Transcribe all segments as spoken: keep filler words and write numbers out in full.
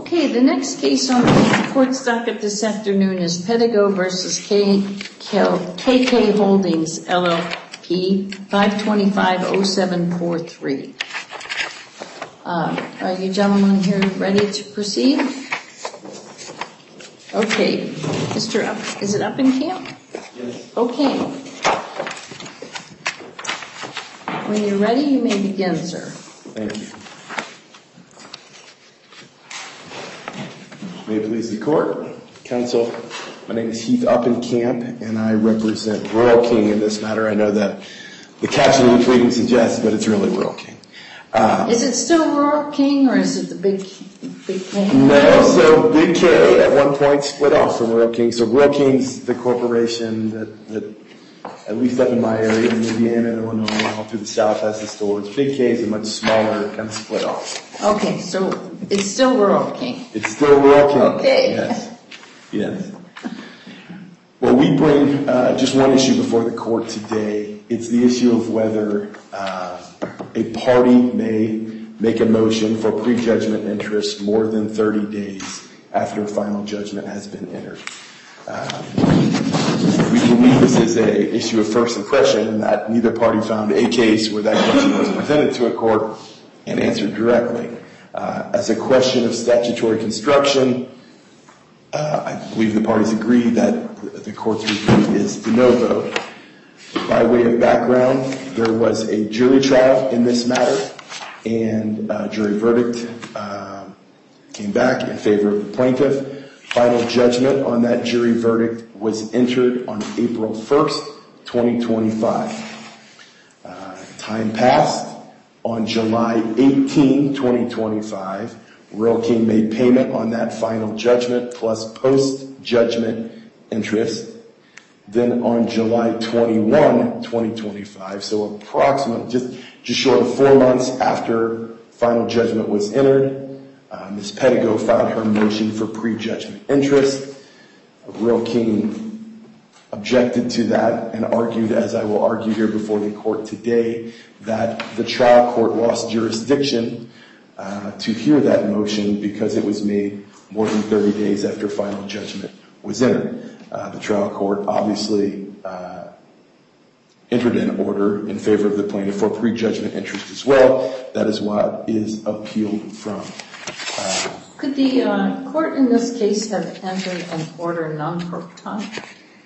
Okay, the next case on the court's docket this afternoon is Pedigo versus K K Holdings, L L P, five twenty-five oh seven four three. Uh, are you gentlemen here ready to proceed? Okay, Mister Up, is it Uppenkamp? Yes. Okay. When you're ready, you may begin, sir. Thank you. May it please the court, counsel, my name is Heath Uppenkamp, and I represent Rural King in this matter. I know that the caption of the pleading suggests, but it's really Rural King. Uh, is it still Rural King, or is it the Big Big K? No, so Big K at one point split off from Rural King. So Rural King's the corporation that, that at least up in my area, in Indiana, Illinois, all through the South, has the stores. Big K is a much smaller, kind of split off. Okay, so it's still Rural King. It's still Rural King. Okay. Yes. Yes. Well, we bring uh, just one issue before the court today. It's the issue of whether uh, a party may make a motion for prejudgment interest more than thirty days after a final judgment has been entered. Uh, we believe this is a issue of first impression, and that neither party found a case where that question was presented to a court and answered directly. Uh, as a question of statutory construction, uh, I believe the parties agree that the court's review is de novo. By way of background, there was a jury trial in this matter, and a jury verdict uh, came back in favor of the plaintiff. Final judgment on that jury verdict was entered on April first, twenty twenty-five. Uh, time passed. On July eighteenth, twenty twenty-five, Rural King made payment on that final judgment plus post-judgment interest. Then on July twenty-first, twenty twenty-five, so approximately just, just short of four months after final judgment was entered, uh, Miz Pedigo filed her motion for prejudgment interest. Rural King objected to that and argued, as I will argue here before the court today, that the trial court lost jurisdiction uh, to hear that motion because it was made more than thirty days after final judgment was entered. Uh, the trial court obviously uh, entered an order in favor of the plaintiff for prejudgment interest as well. That is what is appealed from. Uh, Could the uh, court in this case have entered an order non-proton?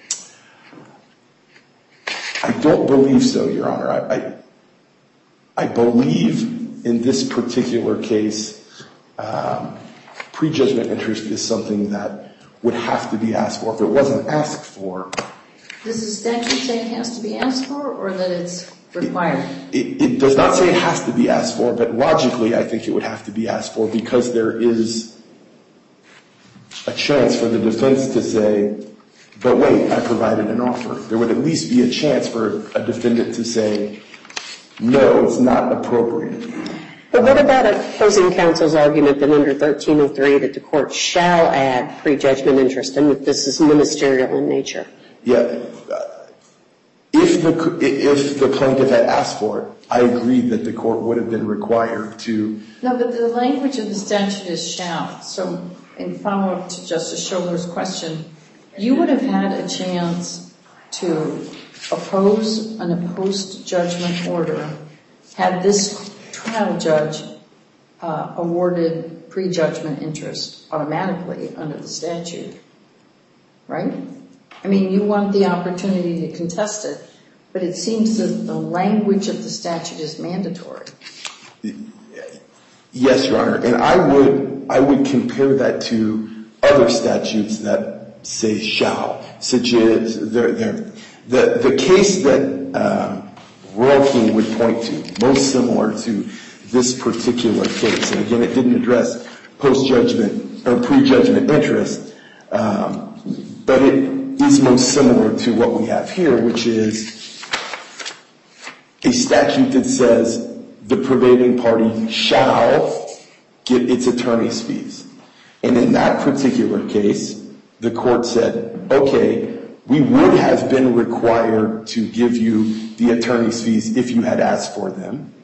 I don't believe so, Your Honor. I, I, I believe in this particular case, um, prejudgment interest is something that would have to be asked for. If it wasn't asked for... Does the statute say it has to be asked for, or that it's required? It, it, it does not say it has to be asked for, but logically I think it would have to be asked for because there is a chance for the defense to say, but wait, I provided an offer. There would at least be a chance for a defendant to say, no, it's not appropriate. But what about opposing counsel's argument that under thirteen oh three that the court shall add prejudgment interest and that this is ministerial in nature? Yeah. If the, if the plaintiff had asked for it, I agree that the court would have been required to... No, but the language of the statute is shall. So in follow-up to Justice Scholar's question, you would have had a chance to oppose an post-judgment order had this trial judge uh, awarded prejudgment interest automatically under the statute, right? I mean, you want the opportunity to contest it, but it seems that the language of the statute is mandatory. Yes, Your Honor, and I would I would compare that to other statutes that say shall, such as the the, the case that um, Rural King would point to, most similar to this particular case. And again, it didn't address post-judgment or pre-judgment interest, um, but it is most similar to what we have here, which is a statute that says the prevailing party shall get its attorney's fees. And in that particular case, the court said, okay, we would have been required to give you the attorney's fees if you had asked for them.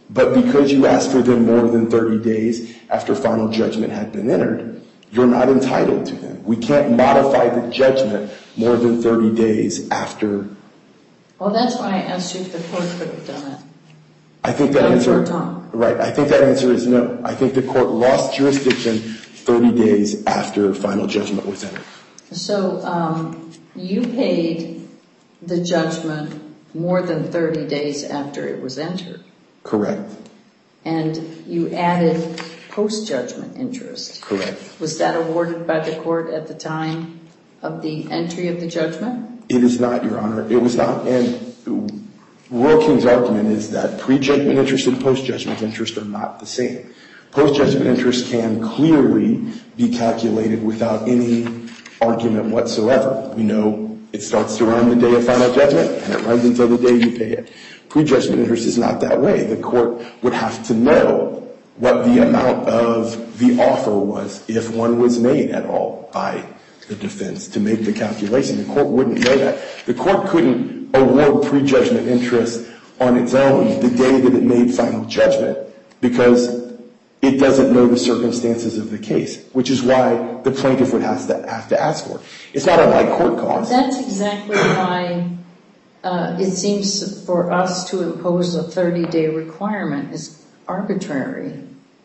But because you asked for them more than thirty days after final judgment had been entered, you're not entitled to them. We can't modify the judgment more than thirty days after. Well, that's why I asked you if the court could have done it. I think that Done answer, for Tom. right, I think that answer is no. I think the court lost jurisdiction thirty days after final judgment was entered. So um, you paid the judgment more than thirty days after it was entered. Correct. And you added post-judgment interest. Correct. Was that awarded by the court at the time of the entry of the judgment? It is not, Your Honor. It was not. And Royal King's argument is that pre-judgment interest and post-judgment interest are not the same. Post-judgment interest can clearly be calculated without any argument whatsoever. We know it starts to run the day of final judgment, and it runs until the day you pay it. Pre-judgment interest is not that way. The court would have to know what the amount of the offer was, if one was made at all by the defense, to make the calculation. The court wouldn't know that. The court couldn't award pre-judgment interest on its own the day that it made final judgment because it doesn't know the circumstances of the case, which is why the plaintiff would have to, have to ask for it. It's not unlike court costs. That's exactly why uh, it seems for us to impose a thirty-day requirement is arbitrary.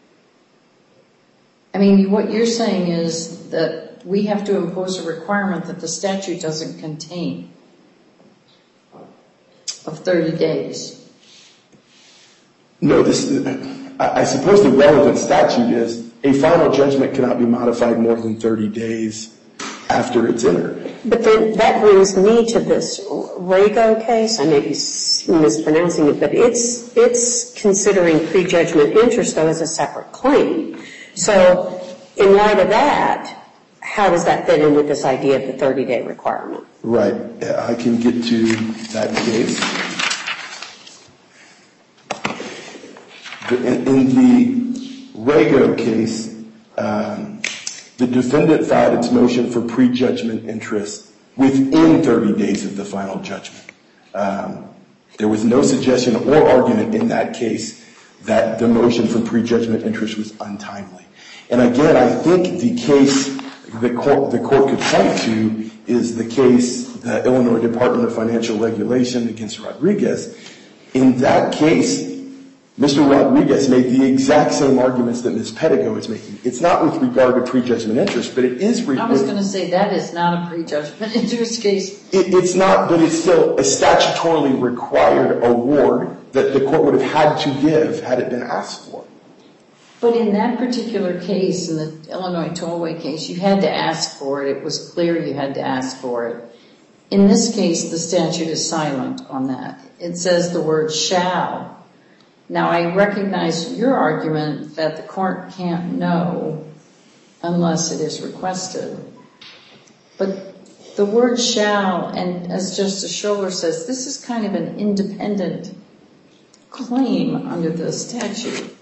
I mean, what you're saying is that we have to impose a requirement that the statute doesn't contain of thirty days. No, this, I suppose the relevant statute is a final judgment cannot be modified more than thirty days after it's entered. But then that brings me to this Rago case. I may be mispronouncing it, but it's it's considering prejudgment interest, though, as a separate claim. So in light of that, how does that fit in with this idea of the thirty-day requirement? Right. I can get to that case. In, in the Rago case, um, the defendant filed its motion for prejudgment interest within thirty days of the final judgment. Um, there was no suggestion or argument in that case that the motion for prejudgment interest was untimely. And again, I think the case the court, the court could point to is the case, the Illinois Department of Financial Regulation against Rodriguez. In that case, Mister Rodriguez made the exact same arguments that Miz Pedigo is making. It's not with regard to prejudgment interest, but it is. Re- I was going to say that is not a prejudgment interest case. It, it's not, but it's still a statutorily required award that the court would have had to give had it been asked for. But in that particular case, in the Illinois Tollway case, you had to ask for it. It was clear you had to ask for it. In this case, the statute is silent on that. It says the word shall. Now, I recognize your argument that the court can't know unless it is requested. But the word shall, and as Justice Scholar says, this is kind of an independent claim under the statute.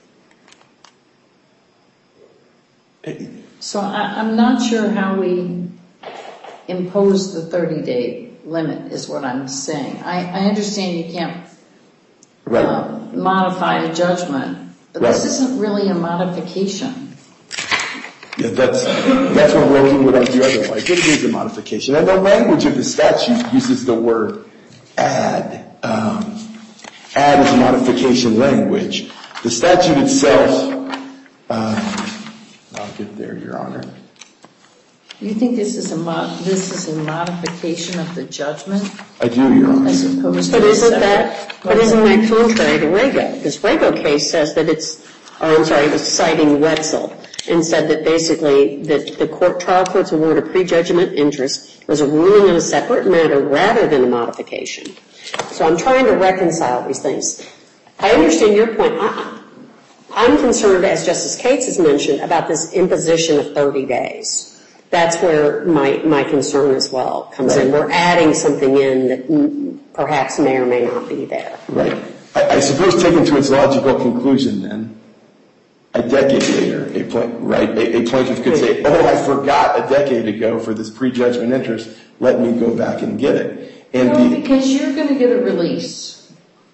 So I, I'm not sure how we impose the thirty-day limit is what I'm saying. I, I understand you can't Right. uh, modify a judgment, but Right. this isn't really a modification. Yeah, that's that's what Roe would argue otherwise. It is a modification. And the language of the statute uses the word add. Um, add is modification language. The statute itself, um, I'll get there, Your Honor. You think this is a mod, this is a modification of the judgment I do, Your Honor. as opposed But to a isn't separate- that, but isn't that contrary to Rago? This Rago case says that it's, or I'm sorry, it was citing Wetzel, and said that basically that the court, trial court's award of prejudgment interest was a ruling on a separate matter rather than a modification. So I'm trying to reconcile these things. I understand your point. I, I'm concerned, as Justice Cates has mentioned, about this imposition of thirty days. That's where my, my concern as well comes in. We're adding something in that perhaps may or may not be there. Right. I, I suppose taken to its logical conclusion then, a decade later, a, pla- right, a, a plaintiff could say, oh, I forgot a decade ago for this prejudgment interest. Let me go back and get it. And No, the, because you're going to get a release.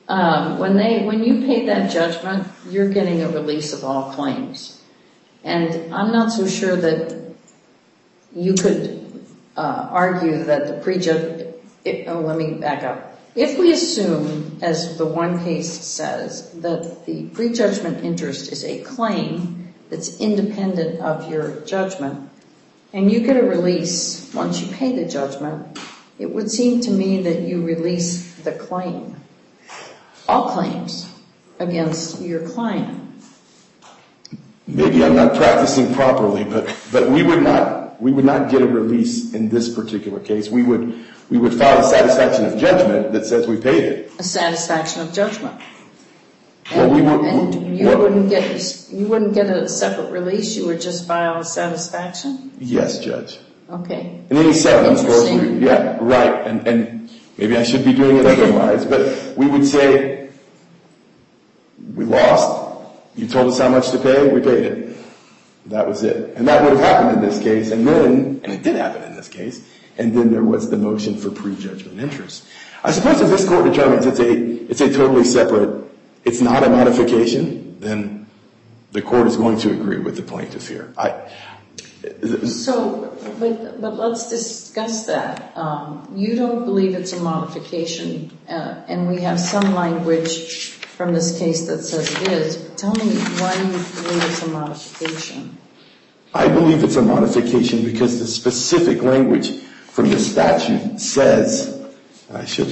um, when they, when you pay that judgment, you're getting a release of all claims. And I'm not so sure that you could uh, argue that the prejudgment, oh, let me back up. If we assume, as the one case says, that the prejudgment interest is a claim that's independent of your judgment, and you get a release once you pay the judgment, it would seem to me that you release the claim, all claims, against your client. Maybe I'm not practicing properly, but, but we would not, we would not get a release in this particular case. We would, we would file a satisfaction of judgment that says we paid it. A satisfaction of judgment. Well, And, we would, and you what, wouldn't get, you wouldn't get a separate release, you would just file a satisfaction? Yes, Judge. Okay. And any settlement, of course, we, Interesting. yeah, right, and, and maybe I should be doing it otherwise, but we would say, we lost, you told us how much to pay, we paid it. That was it. And that would have happened in this case, and then, and it did happen in this case, and then there was the motion for prejudgment interest. I suppose if this court determines it's a, it's a totally separate, it's not a modification, then the court is going to agree with the plaintiff here. I, So, but, but let's discuss that. Um, you don't believe it's a modification, uh, and we have some language from this case that says it is. Tell me why you believe it's a modification. I believe it's a modification because the specific language from the statute says, I should,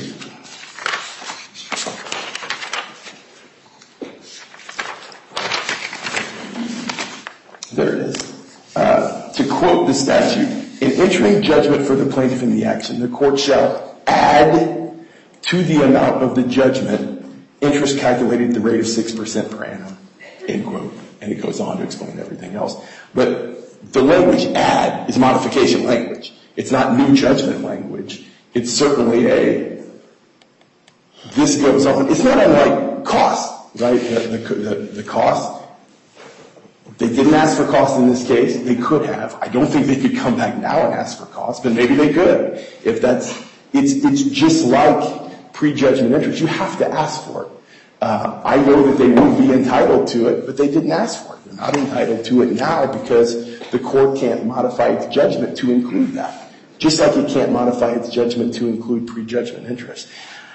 there it is. Uh, to quote the statute, in entering judgment for the plaintiff in the action, the court shall add to the amount of the judgment interest calculated at the rate of six percent per annum, end quote. And it goes on to explain everything else. But the language add is modification language. It's not new judgment language. It's certainly a, this goes on. It's not unlike cost, right? The, the, the, the cost. They didn't ask for cost in this case. They could have. I don't think they could come back now and ask for cost, but maybe they could. If that's, it's, it's just like prejudgment interest. You have to ask for it. Uh, I know that they would be entitled to it, but they didn't ask for it. They're not entitled to it now because the court can't modify its judgment to include that. Just like it can't modify its judgment to include prejudgment interest.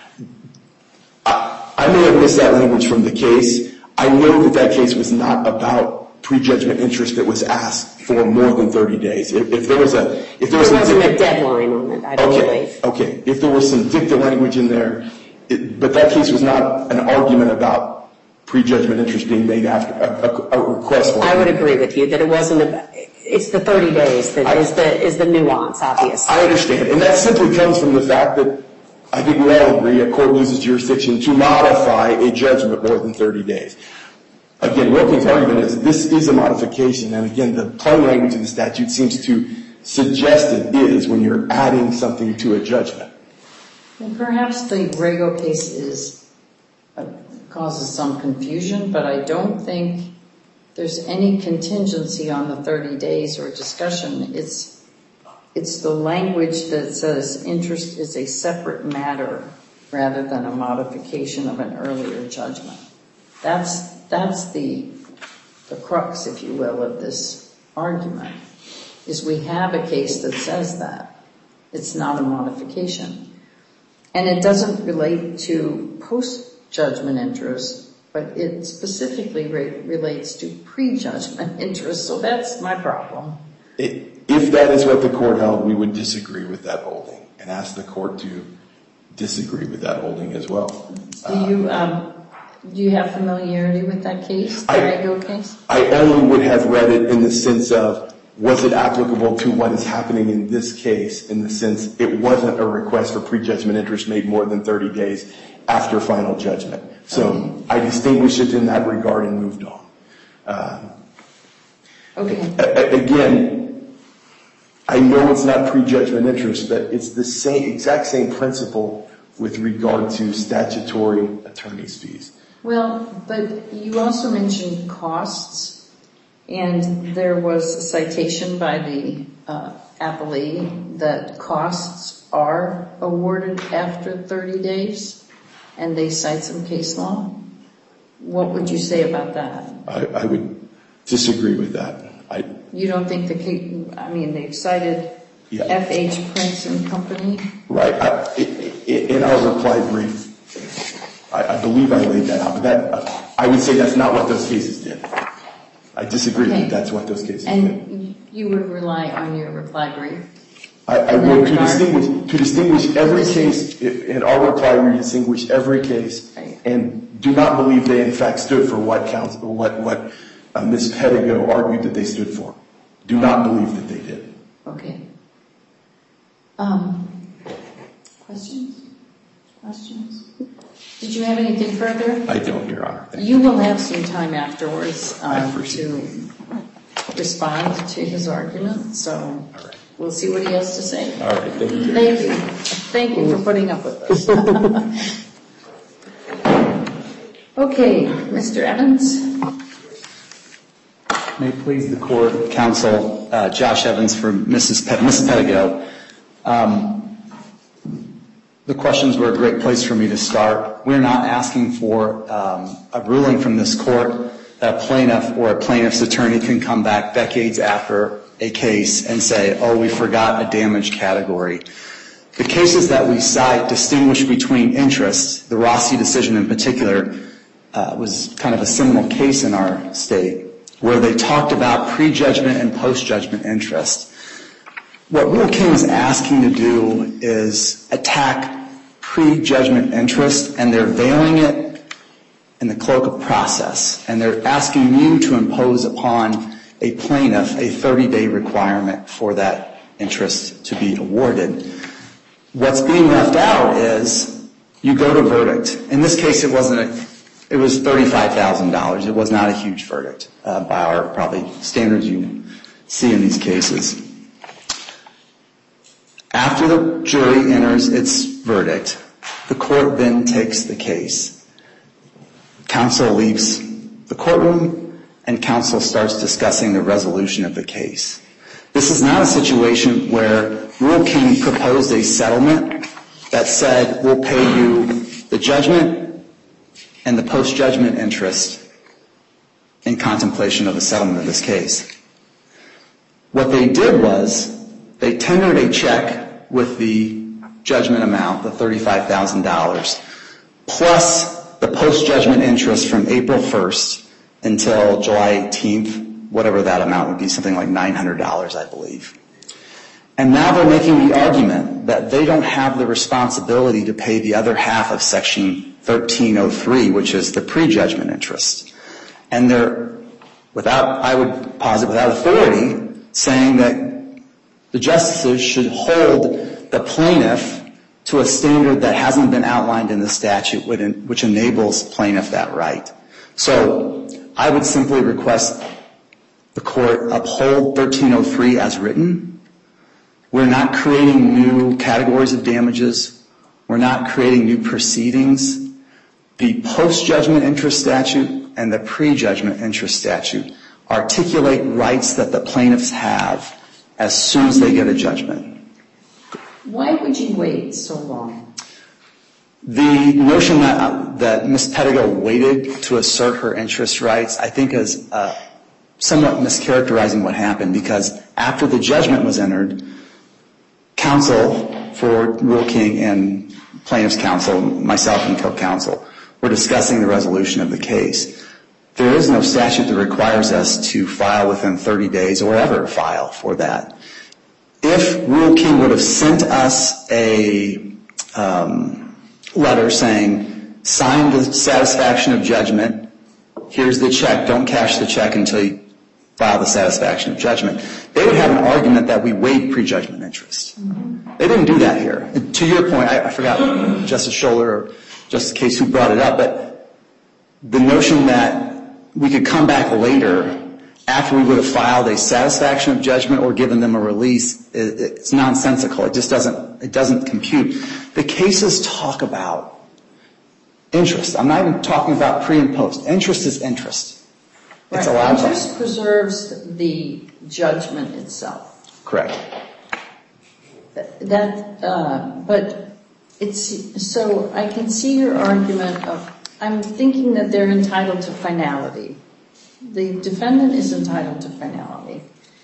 I, I may have missed that language from the case. I know that that case was not about prejudgment interest that was asked for more than thirty days. If, if there was a, if there was there wasn't a, a deadline on it, I don't okay, believe. Okay, if there was some dicta language in there, it, but that case was not an argument about prejudgment interest being made after a, a, a request for it. I would agree with you that it wasn't a, it's the thirty days that I, is the is the nuance, obviously. I understand, and that simply comes from the fact that I think we all agree a court loses jurisdiction to modify a judgment more than thirty days. Again, Wilking's argument is this is a modification, and again, the plain language of the statute seems to suggest it is when you're adding something to a judgment. And perhaps the Rego case is, uh, causes some confusion, but I don't think there's any contingency on the thirty days or discussion. It's, it's the language that says interest is a separate matter rather than a modification of an earlier judgment. That's, that's the, the crux, if you will, of this argument, is we have a case that says that. It's not a modification. And it doesn't relate to post-judgment interest, but it specifically re- relates to pre-judgment interest, so that's my problem. It, if that is what the court held, we would disagree with that holding and ask the court to disagree with that holding as well. Do you, um, do you have familiarity with that case, the Rego case? I only would have read it in the sense of, was it applicable to what is happening in this case, in the sense it wasn't a request for prejudgment interest made more than thirty days after final judgment. So okay. I distinguished it in that regard and moved on. Uh, okay. A- again, I know it's not prejudgment interest, but it's the same, exact same principle with regard to statutory attorney's fees. Well, but you also mentioned costs, and there was a citation by the uh, appellee that costs are awarded after thirty days. and they cite some case law, what would you say about that? I, I would disagree with that. I, you don't think the case, I mean, they've cited yeah. F H Prince and Company? Right. I, in our reply brief, I, I believe I laid that out, but that, uh, I would say that's not what those cases did. I disagree okay. that that's what those cases and did. And you would rely on your reply brief? I, I would, to distinguish, to distinguish every case, in our reply we distinguish every case, right. and do not believe they in fact stood for what counsel, what, what uh, Miz Pedigo argued that they stood for. Do not believe that they did. Okay. Um, questions? Questions? Did you have anything further? I don't, Your Honor. Thank you, you will have some time afterwards uh, to it. respond to his argument, so All right. we'll see what he has to say. All right, thank you. Thank you. Thank you for putting up with us. Okay, Mister Evans. May it please the court, counsel, uh, Josh Evans for Missus Pe- Missus Pedigo. Um, The questions were a great place for me to start. We're not asking for um, a ruling from this court that a plaintiff or a plaintiff's attorney can come back decades after a case and say, oh, we forgot a damage category. The cases that we cite distinguish between interests. The Rossi decision in particular uh, was kind of a seminal case in our state where they talked about prejudgment and post-judgment interest. What Rule King is asking to do is attack prejudgment interest, and they're veiling it in the cloak of process. And they're asking you to impose upon a plaintiff a thirty-day requirement for that interest to be awarded. What's being left out is you go to verdict. In this case, it wasn't a, it was thirty-five thousand dollars. It was not a huge verdict uh, by our probably standards you see in these cases. After the jury enters its verdict, the court then takes the case. Counsel leaves the courtroom, and counsel starts discussing the resolution of the case. This is not a situation where Rule King proposed a settlement that said we'll pay you the judgment and the post-judgment interest in contemplation of the settlement of this case. What they did was they tendered a check with the judgment amount, the thirty-five thousand dollars, plus the post-judgment interest from April first until July eighteenth, whatever that amount would be, something like nine hundred dollars, I believe. And now they're making the argument that they don't have the responsibility to pay the other half of Section thirteen oh three, which is the prejudgment interest. And they're, without, I would posit without authority, saying that the justices should hold the plaintiff to a standard that hasn't been outlined in the statute, which enables plaintiff that right. So I would simply request the court uphold thirteen oh three as written. We're not creating new categories of damages. We're not creating new proceedings. The post-judgment interest statute and the pre-judgment interest statute articulate rights that the plaintiffs have as soon as they get a judgment. Why would you wait so long? The notion that, uh, that Miz Pedigo waited to assert her interest rights, I think is uh, somewhat mischaracterizing what happened, because after the judgment was entered, counsel for Rule King and plaintiff's counsel, myself and co-counsel, were discussing the resolution of the case. There is no statute that requires us to file within thirty days or ever file for that. If Rule King would have sent us a um, letter saying, sign the satisfaction of judgment, here's the check, don't cash the check until you file the satisfaction of judgment, they would have an argument that we waived prejudgment interest. Mm-hmm. They didn't do that here. And to your point, I, I forgot Justice Scholler or Justice Case who brought it up, but the notion that we could come back later after we would have filed a satisfaction of judgment or given them a release, it's nonsensical. It just doesn't, it doesn't compute. The cases talk about interest. I'm not even talking about pre and post. Interest is interest. It's right. allowed. Interest preserves the judgment itself. Correct. That, uh, but it's, so I can see your argument of, I'm thinking that they're entitled to finality. The defendant is entitled to finality.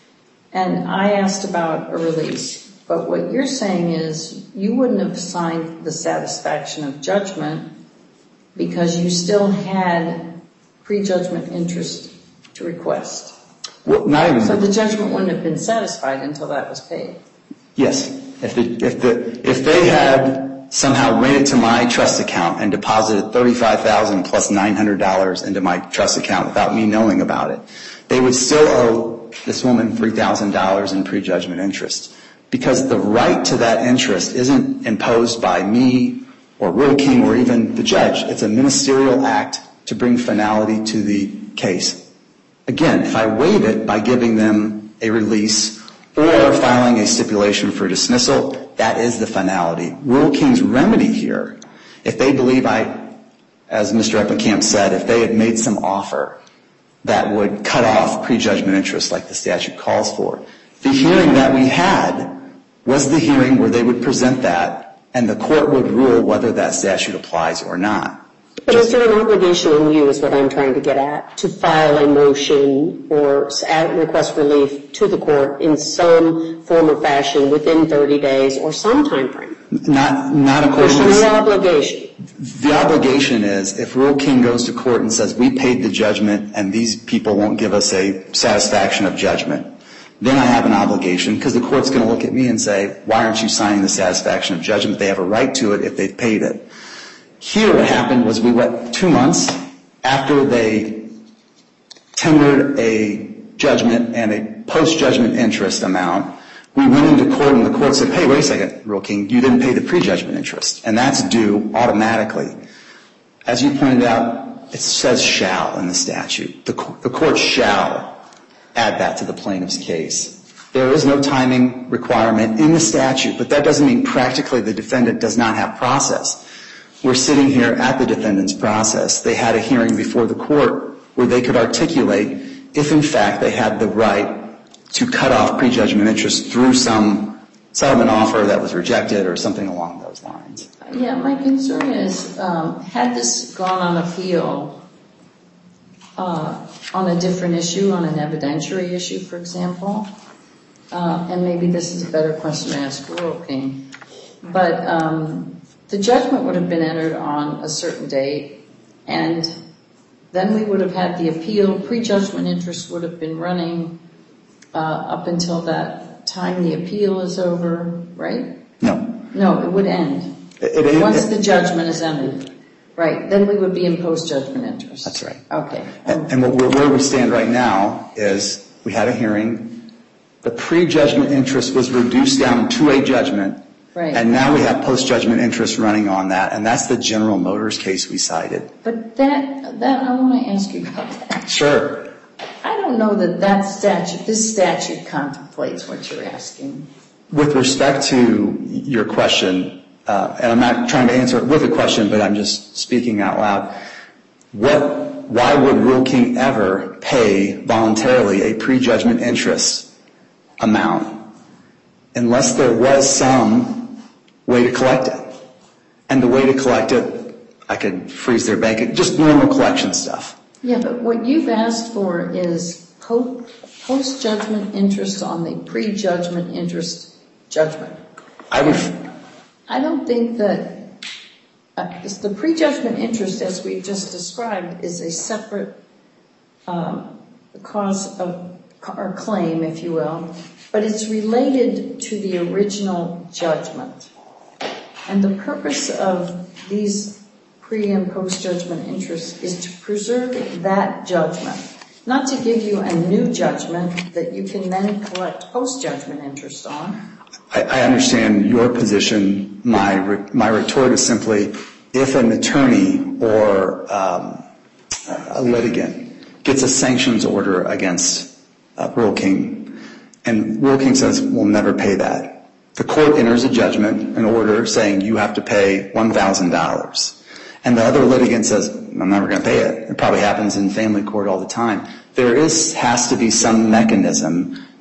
And I asked about a release. But what you're saying is you wouldn't have signed the satisfaction of judgment because you still had prejudgment interest to request. Well, not even. So the judgment wouldn't have been satisfied until that was paid. Yes. If the, if the, if they had somehow ran it to my trust account and deposited thirty-five thousand dollars plus nine hundred dollars into my trust account without me knowing about it, they would still owe this woman three thousand dollars in prejudgment interest. Because the right to that interest isn't imposed by me or Rule King or even the judge. It's a ministerial act to bring finality to the case. Again, if I waive it by giving them a release or filing a stipulation for dismissal, that is the finality. Rule King's remedy here, if they believe I, as Mister Eppenkamp said, if they had made some offer that would cut off prejudgment interest like the statute calls for, the hearing that we had was the hearing where they would present that and the court would rule whether that statute applies or not. But is there an obligation on you, is what I'm trying to get at, to file a motion or request relief to the court in some form or fashion within thirty days or some time frame? Not, not according to There's no obligation. The obligation is if Rule King goes to court and says we paid the judgment and these people won't give us a satisfaction of judgment, then I have an obligation because the court's going to look at me and say, why aren't you signing the satisfaction of judgment? They have a right to it if they've paid it. Here what happened was we went two months after they tendered a judgment and a post-judgment interest amount. We went into court and the court said, hey, wait a second, Rule King, you didn't pay the prejudgment interest. And that's due automatically. As you pointed out, it says shall in the statute. The, the court shall add that to the plaintiff's case. There is no timing requirement in the statute, but that doesn't mean practically the defendant does not have process. We're sitting here at the defendant's process. They had a hearing before the court where they could articulate if, in fact, they had the right to cut off prejudgment interest through some settlement offer that was rejected or something along those lines. Yeah, my concern is, um, had this gone on appeal uh, on a different issue, on an evidentiary issue, for example, uh, and maybe this is a better question to ask Rule King, but um, the judgment would have been entered on a certain date, and then we would have had the appeal. Prejudgment interest would have been running uh, up until that time the appeal is over, right? No. No, it would end. It, it, Once it, the judgment is ended. Right, then we would be in post-judgment interest. That's right. Okay. And, and what we're, where we stand right now is we had a hearing. The prejudgment interest was reduced down to a judgment. Right. And now we have post-judgment interest running on that, and that's the General Motors case we cited. But that, that I want to ask you about that. Sure. I don't know that that statute, this statute contemplates what you're asking. With respect to your question, uh, and I'm not trying to answer it with a question, but I'm just speaking out loud, what, why would Rule King ever pay voluntarily a prejudgment interest amount unless there was some way to collect it? And the way to collect it, I could freeze their bank, just normal collection stuff. Yeah, but what you've asked for is po- post-judgment interest on the prejudgment interest judgment. I would. I don't think that uh, the prejudgment interest, as we just described, is a separate um, cause of or claim, if you will, but it's related to the original judgment. And the purpose of these pre- and post-judgment interests is to preserve that judgment, not to give you a new judgment that you can then collect post-judgment interest on. I, I understand your position. My re, my retort is simply, if an attorney or um, a litigant gets a sanctions order against uh, Rule King, and Rule King says, we'll never pay that, the court enters a judgment, an order saying you have to pay one thousand dollars. And the other litigant says, I'm never going to pay it. It probably happens in family court all the time. There is has to be some mechanism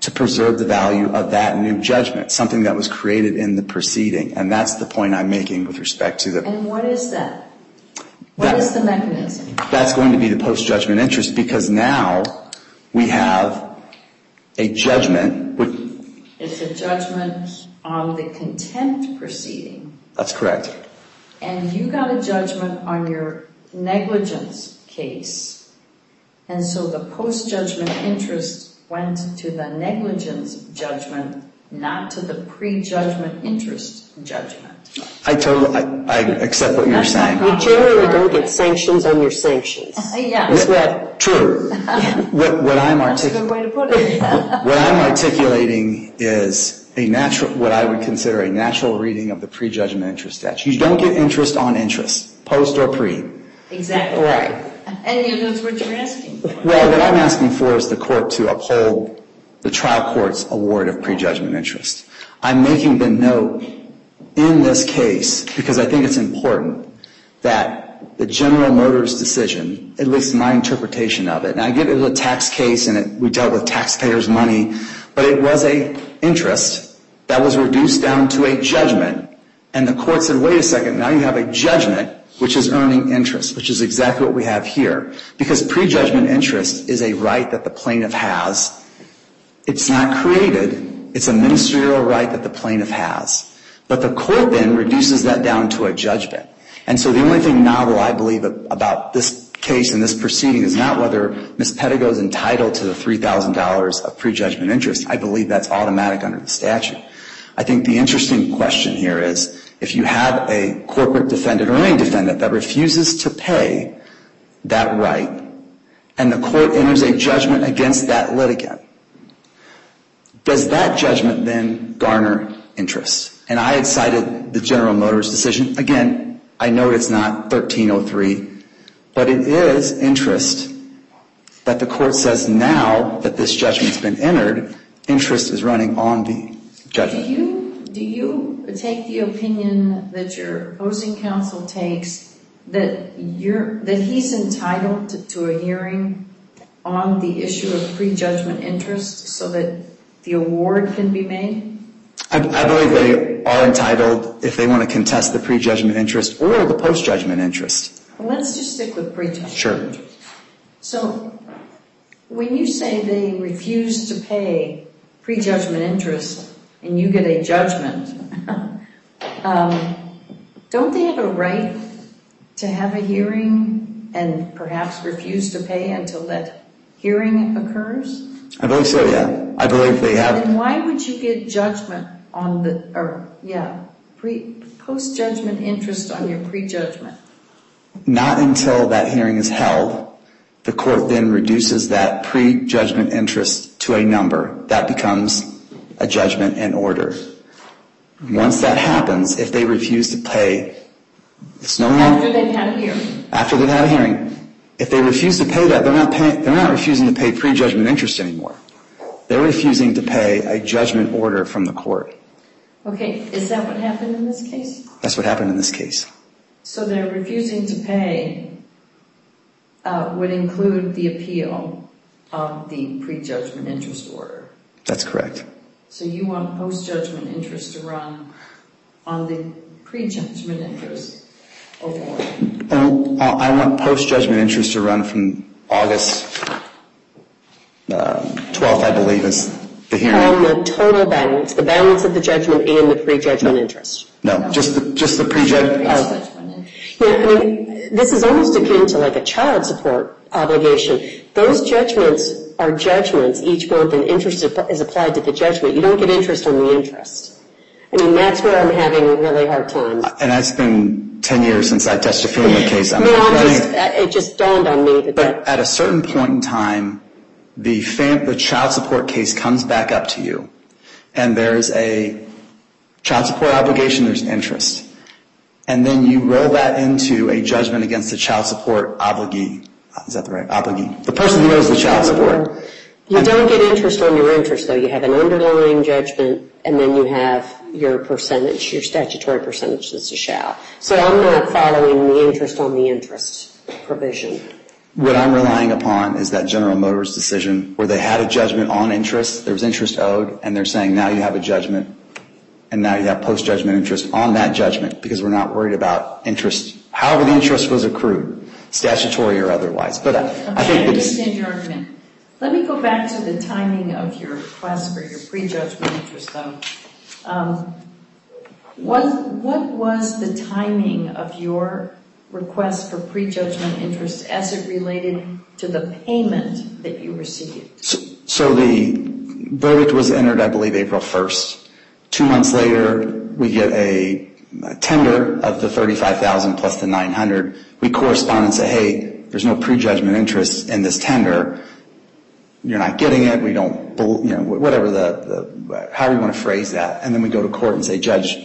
to preserve the value of that new judgment, something that was created in the proceeding. And that's the point I'm making with respect to the... And what is that? What that, is the mechanism? That's going to be the post-judgment interest, because now we have a judgment. Which, it's a judgment on the contempt proceeding. That's correct. And you got a judgment on your negligence case. And so the post-judgment interest went to the negligence judgment, not to the pre-judgment interest judgment. I totally, I, I accept what you're That's saying. You generally don't get sanctions on your sanctions. Yeah. That's what, True. what, what I'm That's a good articulating, way to put it. what I'm articulating is a natural, what I would consider a natural reading of the pre-judgment interest statute. You don't get interest on interest, post or pre. Exactly. right. And you, that's what you're asking for. Well, what I'm asking for is the court to uphold the trial court's award of prejudgment interest. I'm making the note in this case, because I think it's important, that the General Motors decision, at least my interpretation of it, and I get it was a tax case and it, we dealt with taxpayers' money, but it was a interest that was reduced down to a judgment, and the court said, wait a second, now you have a judgment which is earning interest, which is exactly what we have here. Because prejudgment interest is a right that the plaintiff has. It's not created. It's a ministerial right that the plaintiff has. But the court then reduces that down to a judgment. And so the only thing novel I believe about this case and this proceeding is not whether Miz Pettigo is entitled to the three thousand dollars of prejudgment interest. I believe that's automatic under the statute. I think the interesting question here is, if you have a corporate defendant or any defendant that refuses to pay that right, and the court enters a judgment against that litigant, does that judgment then garner interest? And I had cited the General Motors decision. Again, I know it's not thirteen oh three, but it is interest that the court says now that this judgment's been entered, interest is running on the judgment. Do you, do you take the opinion that your opposing counsel takes that you're, that he's entitled to, to a hearing on the issue of prejudgment interest so that the award can be made? I, I believe they are entitled if they want to contest the prejudgment interest or the post-judgment interest. Well, let's just stick with prejudgment Sure. interest. So when you say they refuse to pay prejudgment interest and you get a judgment, um, don't they have a right to have a hearing and perhaps refuse to pay until that hearing occurs? I believe so, yeah. I believe they have. Then why would you get judgment on the, or, yeah, pre, post-judgment interest on your prejudgment? Not until that hearing is held. The court then reduces that prejudgment interest to a number. That becomes a judgment and order. Once that happens, if they refuse to pay, it's no longer... After they've had a hearing. After they've had a hearing. If they refuse to pay that, they're not paying, they're not refusing to pay prejudgment interest anymore. They're refusing to pay a judgment order from the court. Okay, is that what happened in this case? That's what happened in this case. So they're refusing to pay uh, would include the appeal of the prejudgment interest order. That's correct. So you want post-judgment interest to run on the prejudgment interest award? Oh, I want post-judgment interest to run from August um, twelfth, I believe, is the hearing. On the total balance, the balance of the judgment and the prejudgment interest. No, just the just the prejudgment. Prejudgment interest. Yeah, I mean, this is almost akin to like a child support obligation. Those judgments are judgments each month, and interest is applied to the judgment. You don't get interest on the interest. I mean, that's where I'm having a really hard time. And it's been ten years since I touched a family case. I'm no, I'm running, just, it just dawned on me that But that, at a certain point in time, the fam- the child support case comes back up to you, and there's a child support obligation, there's interest. And then you roll that into a judgment against the child support obligee. Is that the right? Obligee. The person who owes the child support. you And- don't get interest on your interest, though. You have an underlying judgment, and then you have your percentage, your statutory percentage that's a shall. So I'm not following the interest on the interest provision. What I'm relying upon is that General Motors decision where they had a judgment on interest, there was interest owed, and they're saying now you have a judgment, and now you have post-judgment interest on that judgment because we're not worried about interest, however the interest was accrued, statutory or otherwise. But I, okay, I think I that understand your argument. Let me go back to the timing of your request for your pre-judgment interest, though. Um, what, what was the timing of your request for pre-judgment interest as it related to the payment that you received? So, so the verdict was entered, I believe, April first. Two months later, we get a, a tender of the thirty-five thousand dollars plus the nine hundred dollars. We correspond and say, hey, there's no pre-judgment interest in this tender. You're not getting it. We don't, you know, whatever the, the however you want to phrase that. And then we go to court and say, Judge,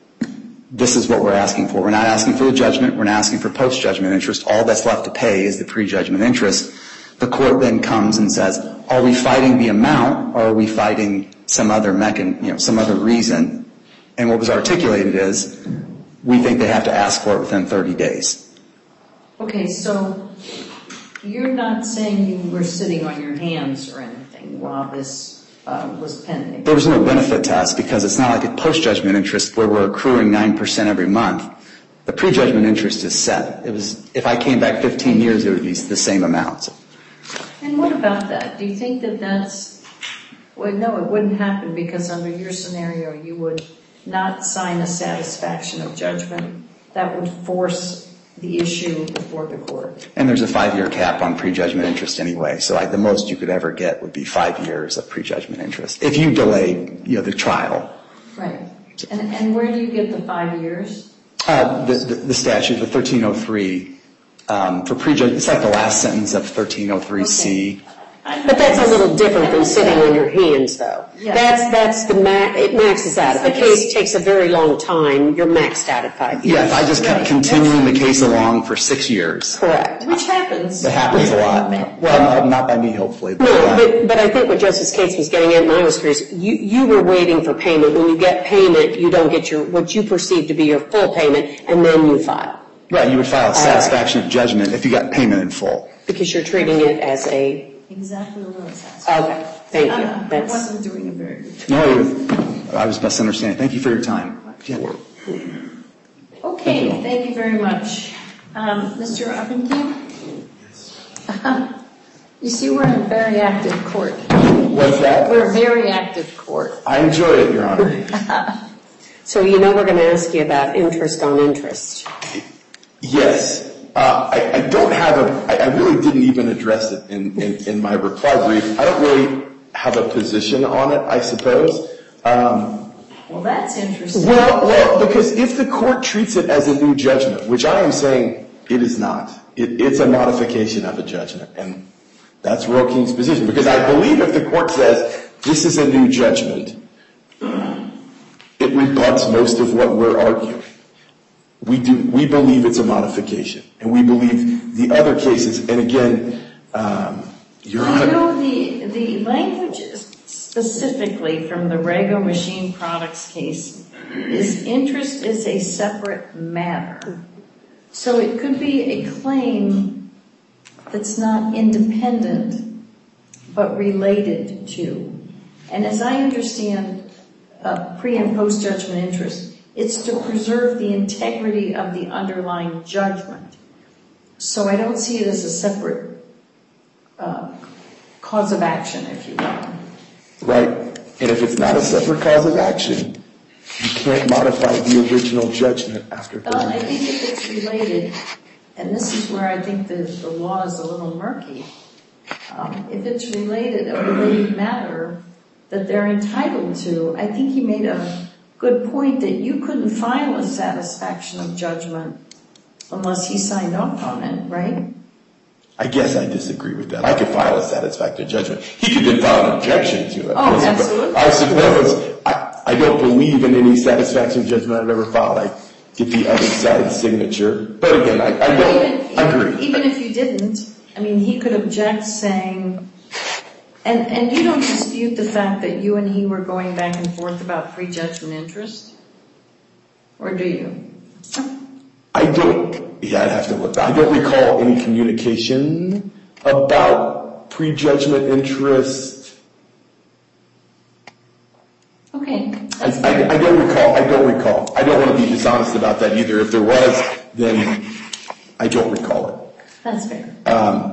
this is what we're asking for. We're not asking for the judgment. We're not asking for post-judgment interest. All that's left to pay is the pre-judgment interest. The court then comes and says, are we fighting the amount or are we fighting some other mechan, you know, some other reason? And what was articulated is we think they have to ask for it within thirty days. Okay, so you're not saying you were sitting on your hands or anything while this uh, was pending? There was no benefit to us because it's not like a post-judgment interest where we're accruing nine percent every month. The pre-judgment interest is set. It was, if I came back fifteen years, it would be the same amount. And what about that? Do you think that that's, well, no, it wouldn't happen because under your scenario, you would not sign a satisfaction of judgment that would force the issue before the court. And there's a five-year cap on prejudgment interest anyway, so like the most you could ever get would be five years of prejudgment interest if you delay, you know, the trial. Right. And and where do you get the five years? Uh, the, the the statute, the thirteen oh three, um, for prejudgment, it's like the last sentence of thirteen oh three C. Okay. But that's a little different than sitting on your hands, though. Yeah. That's that's the ma- it maxes out. If the case takes a very long time, you're maxed out at five years. Yeah, if I just kept Right. continuing the case along for six years. Correct. Which happens. That happens a lot. Well, no, not by me, hopefully. But, No, uh, but, but I think what Justice Cates was getting at, and I was curious, you, you were waiting for payment. When you get payment, you don't get your, what you perceive to be your full payment, and then you file. right, you would file a satisfaction of judgment if you got payment in full. Because you're treating it as a, Exactly what I was asking. okay, thank you. Uh, I That's, wasn't doing a very good job. No, you, I was misunderstanding. Thank you for your time. Yeah. Okay, thank you very much. Um, Mister Uppingham? You see, we're in a very active court. What's that? We're a very active court. I enjoy it, Your Honor. so you know we're going to ask you about interest on interest. Yes. Uh, I, I don't have a, I, I really didn't even address it in, in, in my reply brief. I don't really have a position on it, I suppose. Um, Well, that's interesting. well, well, because if the court treats it as a new judgment, which I am saying it is not, it, it's a modification of a judgment, and that's Royal King's position. Because I believe if the court says this is a new judgment, it rebuts most of what we're arguing. We do. We believe it's a modification, and we believe the other cases. And again, um, Your I Honor, know the the language is specifically from the Rego Machine Products case is interest is a separate matter. So it could be a claim that's not independent but related to. And as I understand uh, pre and post judgment interest, it's to preserve the integrity of the underlying judgment. So I don't see it as a separate uh, cause of action, if you will. right? And if it's not a separate cause of action, you can't modify the original judgment after Well, I thirty think days. if it's related, and this is where I think the, the law is a little murky, um, if it's related, a related matter that they're entitled to, I think he made a good point that you couldn't file a satisfaction of judgment unless he signed off on it, right? I guess I disagree with that. I could file a satisfactory judgment. He could then file an objection to it. Oh, I suppose- absolutely. I suppose, I, I don't believe in any satisfaction judgment I've ever filed. I get the other side's signature. But again, I, I don't Even, agree. even if you didn't, I mean, he could object saying, and, and you don't dispute the fact that you and he were going back and forth about prejudgment interest? Or do you? I don't, yeah, I'd have to look. I don't recall any communication about prejudgment interest. Okay. I, I, I don't recall. I don't recall. I don't want to be dishonest about that either. If there was, then I don't recall it. That's fair. Um,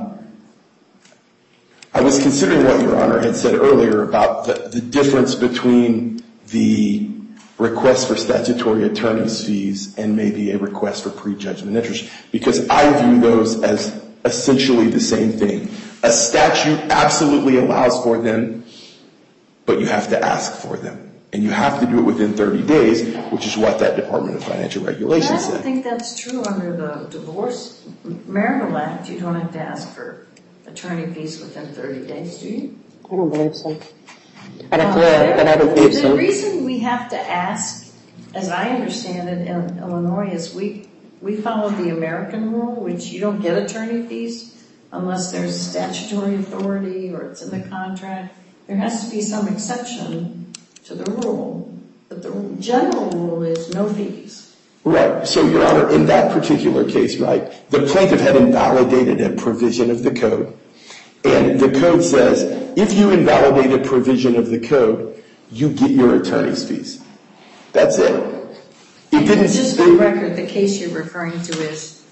I was considering what Your Honor had said earlier about the, the difference between the request for statutory attorney's fees and maybe a request for prejudgment interest, because I view those as essentially the same thing. A statute absolutely allows for them, but you have to ask for them. And you have to do it within thirty days, which is what that Department of Financial Regulation I said. don't think that's true under the Divorce Marital Act. You don't have to ask for attorney fees within thirty days, do you? I don't believe so. I'd have to look, but I don't believe The so. reason we have to ask, as I understand it in Illinois, is we, we follow the American rule, which you don't get attorney fees unless there's statutory authority or it's in the contract. There has to be some exception to the rule, but the general rule is no fees. Right. So, Your Honor, in that particular case, right, the plaintiff had invalidated a provision of the code, and the code says if you invalidate a provision of the code, you get your attorney's fees. That's it. It didn't. Just for the record, the case you're referring to is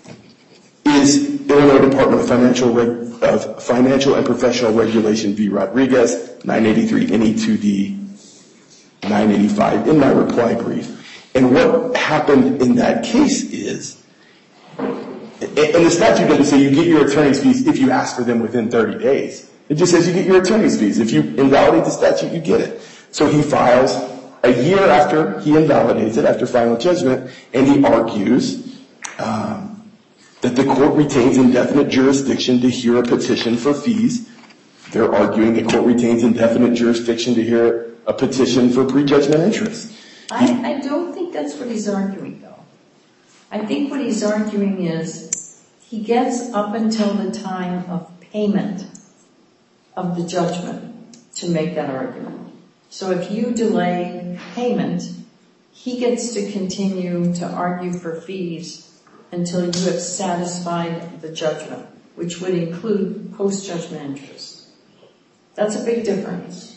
is Illinois Department of Financial Reg- of Financial and Professional Regulation v. Rodriguez, nine eighty-three N E two D nine eighty-five in my reply brief. And what happened in that case is, and the statute doesn't say you get your attorney's fees if you ask for them within thirty days. It just says you get your attorney's fees. If you invalidate the statute, you get it. So he files a year after he invalidates it, after final judgment, and he argues um, that the court retains indefinite jurisdiction to hear a petition for fees. They're arguing the court retains indefinite jurisdiction to hear a petition for prejudgment interest. I, I don't think that's what he's arguing, though. I think what he's arguing is he gets up until the time of payment of the judgment to make that argument. So if you delay payment, he gets to continue to argue for fees until you have satisfied the judgment, which would include post-judgment interest. That's a big difference.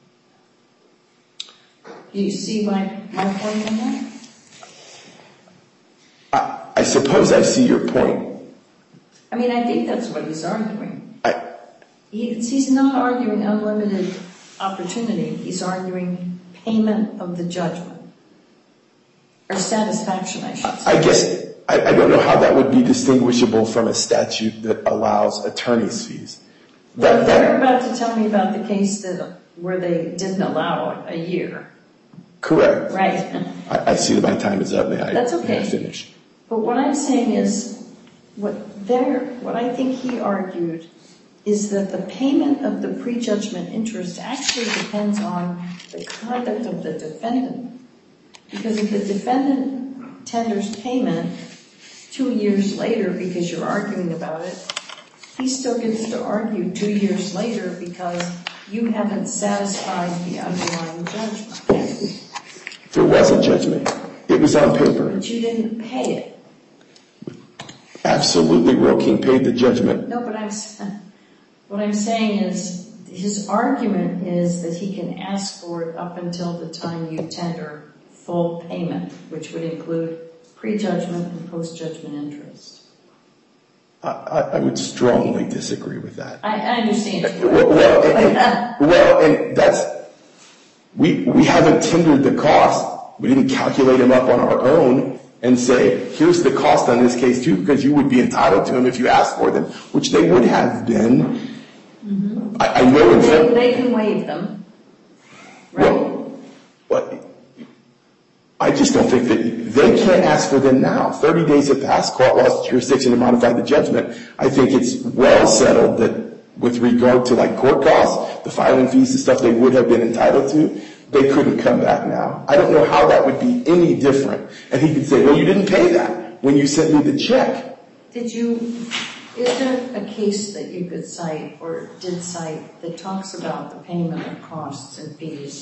Do you see my, my point on that? I, I suppose I see your point. I mean, I think that's what he's arguing. I, He, he's not arguing unlimited opportunity. He's arguing payment of the judgment. Or satisfaction, I should say. I guess I, I don't know how that would be distinguishable from a statute that allows attorney's fees. Well, That, you're that, about to tell me about the case that where they didn't allow a year. correct. Right. I, I see that my time is up. May I, That's okay. may I finish? But what I'm saying is, what there, what I think he argued is that the payment of the prejudgment interest actually depends on the conduct of the defendant. Because if the defendant tenders payment two years later because you're arguing about it, he still gets to argue two years later because you haven't satisfied the underlying judgment. There was a judgment. It was on paper. But you didn't pay it. Absolutely, Roe King paid the judgment. No, but I'm, what I'm saying is his argument is that he can ask for it up until the time you tender full payment, which would include prejudgment and post-judgment interest. I, I, I would strongly disagree with that. I, I understand. Well, well, and, well, and that's, we, we haven't tendered the cost. We didn't calculate them up on our own and say, here's the cost on this case too, because you would be entitled to them if you asked for them, which they would have been. Mm-hmm. I, I know in They, fact, they can waive them, right? Well, but I just don't think that they can't ask for them now. Thirty days have passed, court lost jurisdiction to modify the judgment. I think it's well settled that with regard to like court costs, the filing fees, the stuff they would have been entitled to, they couldn't come back now. I don't know how that would be any different. And he could say, well, you didn't pay that when you sent me the check. Did you, is there a case that you could cite or did cite that talks about the payment of costs and fees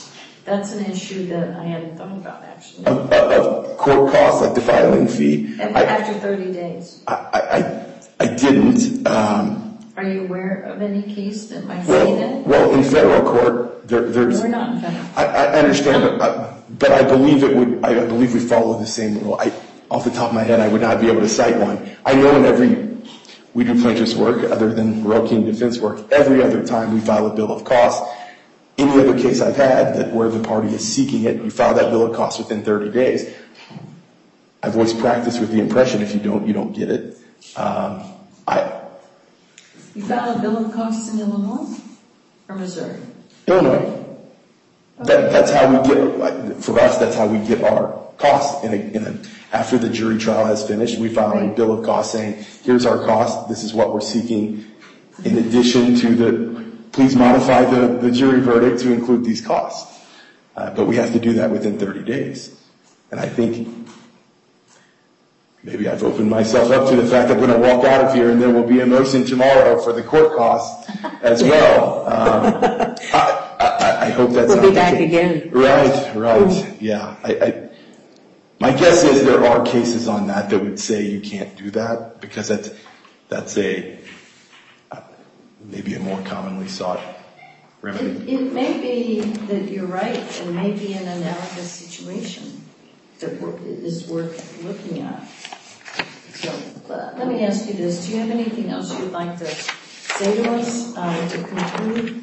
That's an issue that I hadn't thought about, actually. Of, of, of court costs, like the filing fee. I, After thirty days. I, I, I didn't. Um, Are you aware of any case that might say that? well, well, in federal court, there, there's. We're not in federal. I, I understand, but I, but I believe it would. I believe we follow the same rule. I, off the top of my head, I would not be able to cite one. I know in every we do plaintiff's work, other than Royal King defense work, every other time we file a bill of costs. Any other case I've had that where the party is seeking it, you file that bill of costs within thirty days. I've always practiced with the impression if you don't, you don't get it. Um, I. You file a bill of costs in Illinois or Missouri? Illinois. That, that's how we get, for us, that's how we get our costs. In a, in a, after the jury trial has finished, we file a bill of costs saying, here's our cost, this is what we're seeking, in addition to the, please modify the, the jury verdict to include these costs. Uh, but we have to do that within thirty days. And I think maybe I've opened myself up to the fact that I'm going to walk out of here and there will be a motion tomorrow for the court costs as well. Um, I, I, I hope that's We'll not be the back case. again. Right, right, yeah. I, I, my guess is there are cases on that that would say you can't do that because that's, that's a, uh, maybe a more commonly sought remedy. It, it may be that you're right, and maybe an analogous situation that is worth looking at. So uh, let me ask you this. Do you have anything else you'd like to say to us uh, to conclude?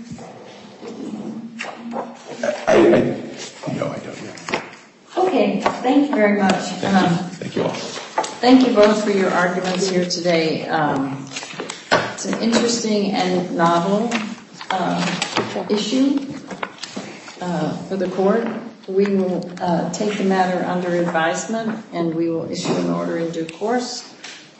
I, I, no, I don't know. Okay, thank you very much. Thank Um, you. Thank you all. Thank you both for your arguments here today. Um, it's an interesting and novel uh, issue uh, for the court. We will uh, take the matter under advisement and we will issue an order in due course.